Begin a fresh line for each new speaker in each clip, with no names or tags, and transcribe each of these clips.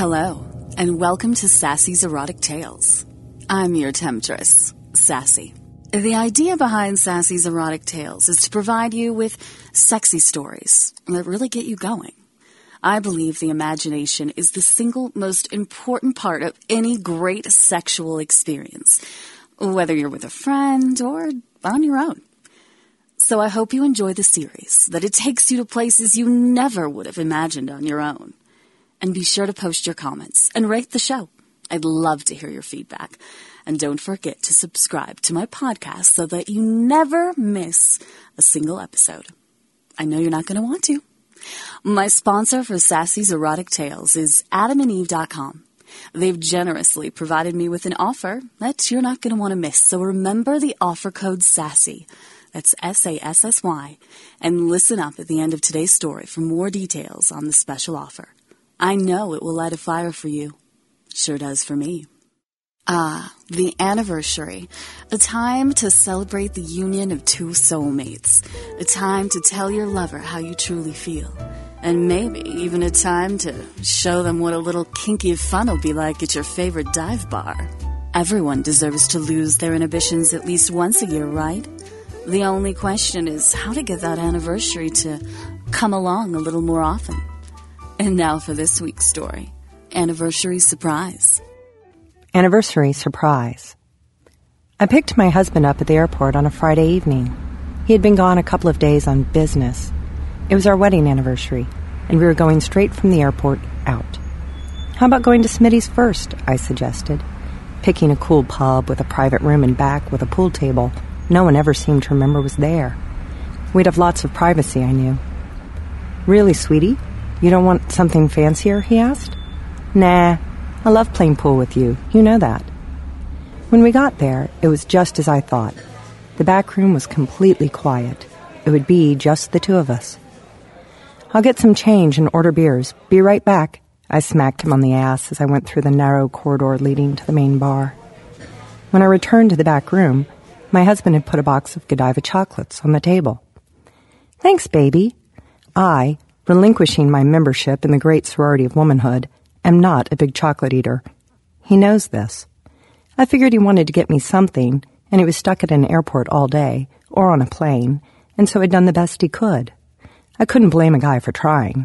Hello, and welcome to Sassy's Erotic Tales. I'm your temptress, Sassy. The idea behind Sassy's Erotic Tales is to provide you with sexy stories that really get you going. I believe the imagination is the single most important part of any great sexual experience, whether you're with a friend or on your own. So I hope you enjoy the series, that it takes you to places you never would have imagined on your own. And be sure to post your comments and rate the show. I'd love to hear your feedback. And don't forget to subscribe to my podcast so that you never miss a single episode. I know you're not going to want to. My sponsor for Sassy's Erotic Tales is AdamandEve.com. They've generously provided me with an offer that you're not going to want to miss. So remember the offer code SASSY. That's SASSY. And listen up at the end of today's story for more details on the special offer. I know it will light a fire for you. Sure does for me. The anniversary. A time to celebrate the union of two soulmates. A time to tell your lover how you truly feel. And maybe even a time to show them what a little kinky fun will be like at your favorite dive bar. Everyone deserves to lose their inhibitions at least once a year, right? The only question is how to get that anniversary to come along a little more often. And now for this week's story, Anniversary Surprise.
Anniversary Surprise. I picked my husband up at the airport on a Friday evening. He had been gone a couple of days on business. It was our wedding anniversary, and we were going straight from the airport out. How about going to Smitty's first, I suggested, picking a cool pub with a private room in back with a pool table no one ever seemed to remember was there. We'd have lots of privacy, I knew. Really, sweetie? You don't want something fancier, he asked. Nah, I love playing pool with you. You know that. When we got there, it was just as I thought. The back room was completely quiet. It would be just the two of us. I'll get some change and order beers. Be right back. I smacked him on the ass as I went through the narrow corridor leading to the main bar. When I returned to the back room, my husband had put a box of Godiva chocolates on the table. Thanks, baby. I, relinquishing my membership in the great sorority of womanhood, am not a big chocolate eater. He knows this. I figured he wanted to get me something, and he was stuck at an airport all day, or on a plane, and so had done the best he could. I couldn't blame a guy for trying.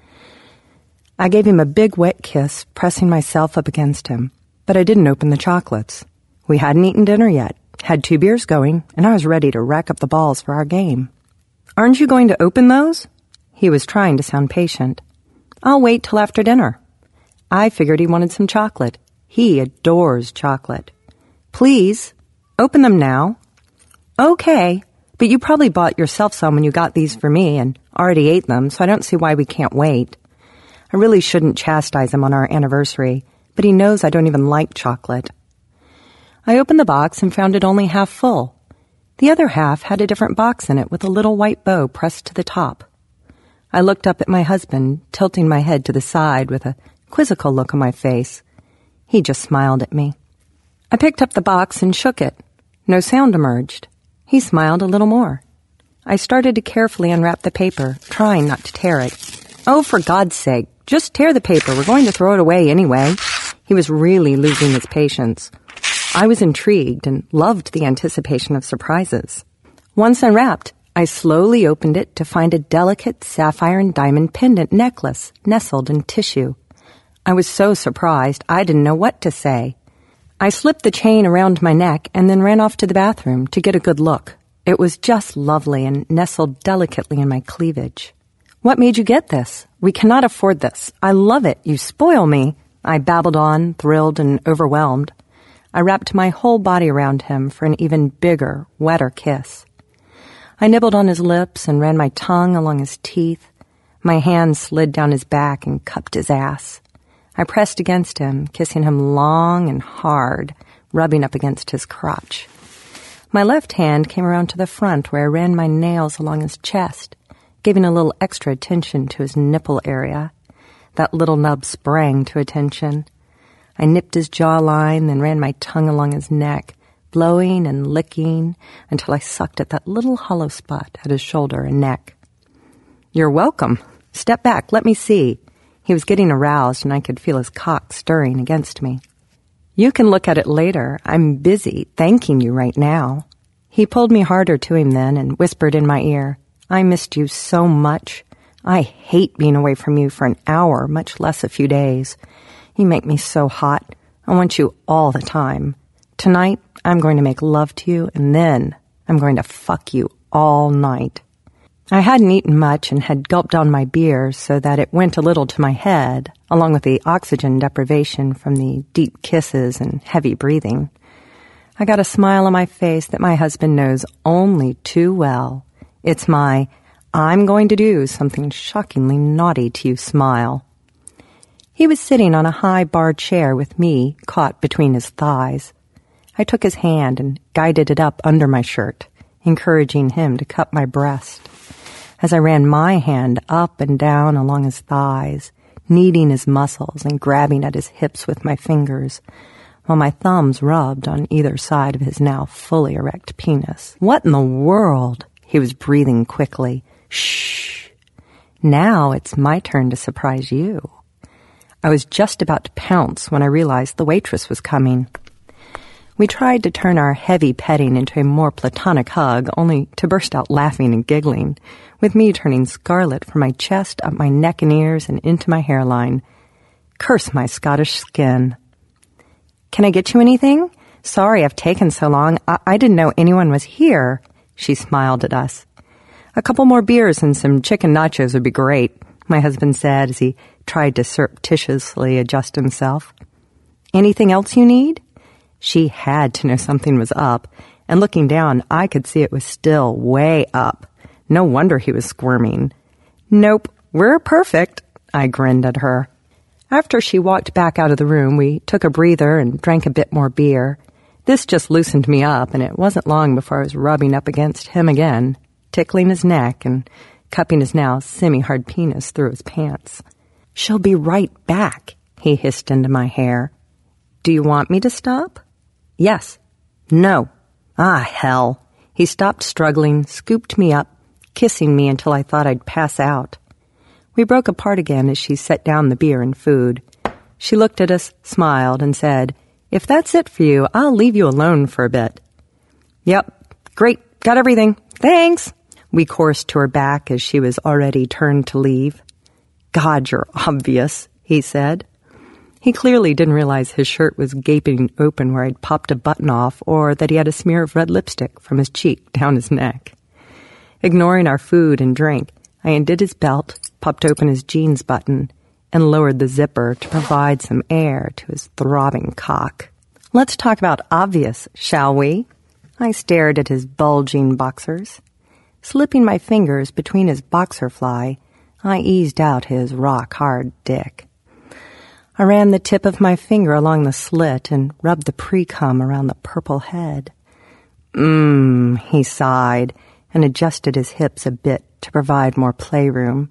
I gave him a big wet kiss, pressing myself up against him, but I didn't open the chocolates. We hadn't eaten dinner yet, had 2 beers going, and I was ready to rack up the balls for our game. Aren't you going to open those? He was trying to sound patient. I'll wait till after dinner. I figured he wanted some chocolate. He adores chocolate. Please, open them now. Okay, but you probably bought yourself some when you got these for me and already ate them, so I don't see why we can't wait. I really shouldn't chastise him on our anniversary, but he knows I don't even like chocolate. I opened the box and found it only half full. The other half had a different box in it with a little white bow pressed to the top. I looked up at my husband, tilting my head to the side with a quizzical look on my face. He just smiled at me. I picked up the box and shook it. No sound emerged. He smiled a little more. I started to carefully unwrap the paper, trying not to tear it. Oh, for God's sake, just tear the paper. We're going to throw it away anyway. He was really losing his patience. I was intrigued and loved the anticipation of surprises. Once unwrapped, I slowly opened it to find a delicate sapphire and diamond pendant necklace nestled in tissue. I was so surprised I didn't know what to say. I slipped the chain around my neck and then ran off to the bathroom to get a good look. It was just lovely and nestled delicately in my cleavage. What made you get this? We cannot afford this. I love it. You spoil me. I babbled on, thrilled and overwhelmed. I wrapped my whole body around him for an even bigger, wetter kiss. I nibbled on his lips and ran my tongue along his teeth. My hand slid down his back and cupped his ass. I pressed against him, kissing him long and hard, rubbing up against his crotch. My left hand came around to the front where I ran my nails along his chest, giving a little extra attention to his nipple area. That little nub sprang to attention. I nipped his jawline, then ran my tongue along his neck, blowing and licking until I sucked at that little hollow spot at his shoulder and neck. You're welcome. Step back, let me see. He was getting aroused, and I could feel his cock stirring against me. "You can look at it later. I'm busy thanking you right now." He pulled me harder to him then and whispered in my ear, "I missed you so much. I hate being away from you for an hour, much less a few days. You make me so hot. I want you all the time. Tonight, I'm going to make love to you, and then I'm going to fuck you all night." I hadn't eaten much and had gulped down my beer so that it went a little to my head, along with the oxygen deprivation from the deep kisses and heavy breathing. I got a smile on my face that my husband knows only too well. It's my, "I'm going to do something shockingly naughty to you" smile. He was sitting on a high bar chair with me caught between his thighs. I took his hand and guided it up under my shirt, encouraging him to cup my breast. As I ran my hand up and down along his thighs, kneading his muscles and grabbing at his hips with my fingers, while my thumbs rubbed on either side of his now fully erect penis. "What in the world?" He was breathing quickly. "Shh. Now it's my turn to surprise you." I was just about to pounce when I realized the waitress was coming. We tried to turn our heavy petting into a more platonic hug, only to burst out laughing and giggling, with me turning scarlet from my chest up my neck and ears and into my hairline. Curse my Scottish skin. "Can I get you anything? Sorry I've taken so long. I didn't know anyone was here." She smiled at us. "A couple more beers and some chicken nachos would be great," my husband said as he tried to surreptitiously adjust himself. "Anything else you need?" She had to know something was up, and looking down, I could see it was still way up. No wonder he was squirming. "Nope, we're perfect," I grinned at her. After she walked back out of the room, we took a breather and drank a bit more beer. This just loosened me up, and it wasn't long before I was rubbing up against him again, tickling his neck and cupping his now semi-hard penis through his pants. "She'll be right back," he hissed into my hair. "Do you want me to stop?" "Yes." "No." "Ah, hell." He stopped struggling, scooped me up, kissing me until I thought I'd pass out. We broke apart again as she set down the beer and food. She looked at us, smiled, and said, "If that's it for you, I'll leave you alone for a bit." "Yep, great, got everything, thanks," we chorused to her back as she was already turned to leave. "God, you're obvious," he said. He clearly didn't realize his shirt was gaping open where I'd popped a button off, or that he had a smear of red lipstick from his cheek down his neck. Ignoring our food and drink, I undid his belt, popped open his jeans button, and lowered the zipper to provide some air to his throbbing cock. "Let's talk about obvious, shall we?" I stared at his bulging boxers. Slipping my fingers between his boxer fly, I eased out his rock-hard dick. I ran the tip of my finger along the slit and rubbed the pre-cum around the purple head. He sighed and adjusted his hips a bit to provide more playroom.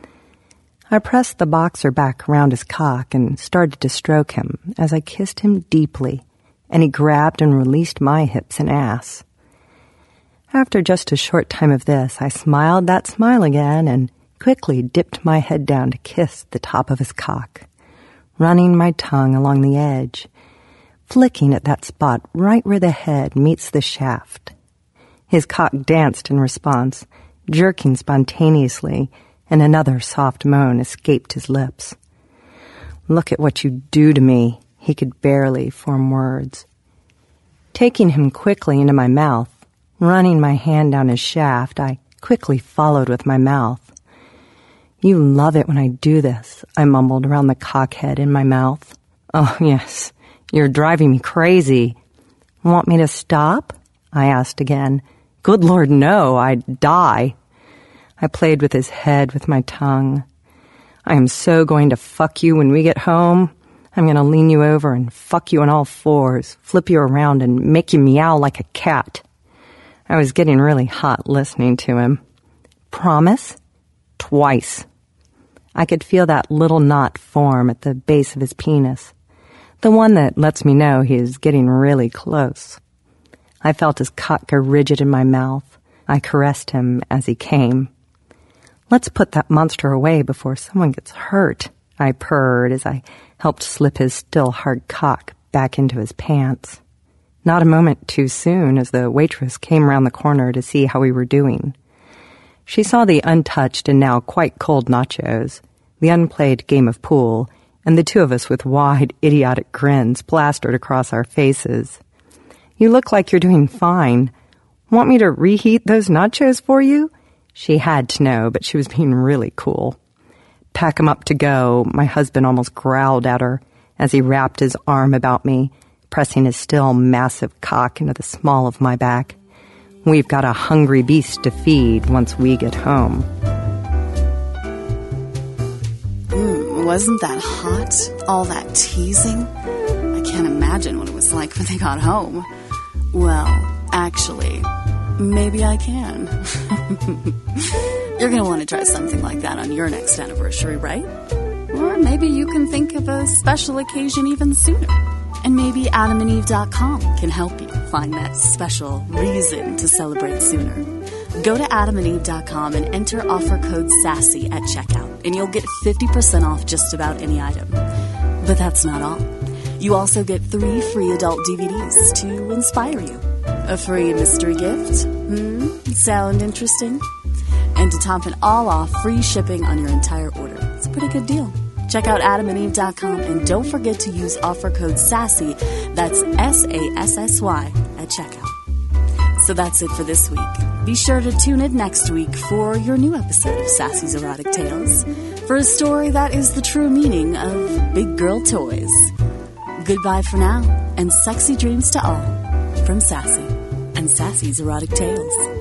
I pressed the boxer back around his cock and started to stroke him as I kissed him deeply, and he grabbed and released my hips and ass. After just a short time of this, I smiled that smile again and quickly dipped my head down to kiss the top of his cock, running my tongue along the edge, flicking at that spot right where the head meets the shaft. His cock danced in response, jerking spontaneously, and another soft moan escaped his lips. "Look at what you do to me," he could barely form words. Taking him quickly into my mouth, running my hand down his shaft, I quickly followed with my mouth. "You love it when I do this," I mumbled around the cockhead in my mouth. "Oh, yes, you're driving me crazy." "Want me to stop?" I asked again. "Good Lord, no, I'd die." I played with his head with my tongue. "I am so going to fuck you when we get home. I'm going to lean you over and fuck you on all fours, flip you around and make you meow like a cat." I was getting really hot listening to him. "Promise?" "Twice." I could feel that little knot form at the base of his penis, the one that lets me know he is getting really close. I felt his cock go rigid in my mouth. I caressed him as he came. "Let's put that monster away before someone gets hurt," I purred as I helped slip his still hard cock back into his pants. Not a moment too soon as the waitress came around the corner to see how we were doing. She saw the untouched and now quite cold nachos, the unplayed game of pool, and the two of us with wide, idiotic grins plastered across our faces. "You look like you're doing fine. Want me to reheat those nachos for you?" She had to know, but she was being really cool. "Pack 'em up to go," my husband almost growled at her as he wrapped his arm about me, pressing his still massive cock into the small of my back. "We've got a hungry beast to feed once we get home."
Wasn't that hot? All that teasing? I can't imagine what it was like when they got home. Well, actually, maybe I can. You're going to want to try something like that on your next anniversary, right? Or maybe you can think of a special occasion even sooner. And maybe AdamandEve.com can help you find that special reason to celebrate sooner. Go to AdamandEve.com and enter offer code SASSY at checkout, and you'll get 50% off just about any item. But that's not all. You also get 3 free adult DVDs to inspire you. A free mystery gift? Sound interesting? And to top it all off, free shipping on your entire order. It's a pretty good deal. Check out AdamandEve.com and don't forget to use offer code SASSY, that's SASSY, at checkout. So that's it for this week. Be sure to tune in next week for your new episode of Sassy's Erotic Tales, for a story that is the true meaning of big girl toys. Goodbye for now, and sexy dreams to all from Sassy and Sassy's Erotic Tales.